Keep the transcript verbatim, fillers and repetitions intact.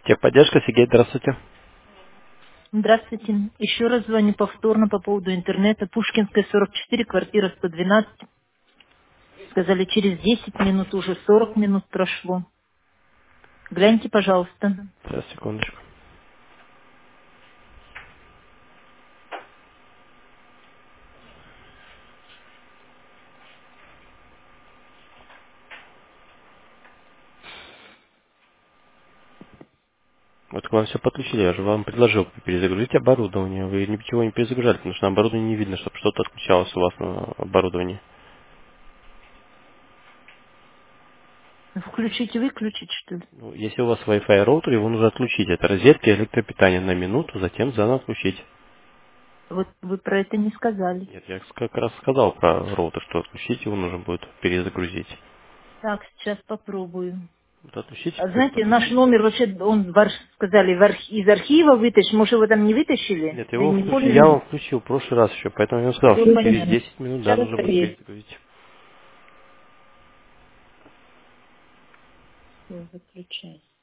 Техподдержка, Сергей, здравствуйте. Здравствуйте. Еще раз звоню повторно по поводу интернета. Пушкинская, сорок четыре, квартира сто двенадцать. Сказали, через десять минут, уже сорок минут прошло. Гляньте, пожалуйста. Сейчас, секундочку. Вот к вам все подключили, я же вам предложил перезагрузить оборудование. Вы ничего не перезагружали, потому что на оборудовании не видно, чтобы что-то отключалось у вас на оборудовании. Включить и выключить, что ли? Ну, если у вас Wi-Fi роутер, его нужно отключить. Это розетки электропитания на минуту, затем заново включить. Вот вы про это не сказали. Нет, я как раз сказал про роутер, что отключить его нужно будет перезагрузить. Так, сейчас попробую. Вот отключите, А как знаете, наш подключить. номер вообще, он в арх- сказали, в арх- из архива вытащить. Может, его там не вытащили? Нет, Я его не включил, я помню. вам включил в прошлый раз еще, поэтому я вам сказал, Все что через понятно. десять минут, да, Сейчас нужно будет проверю. перезагрузить. Все, выключай.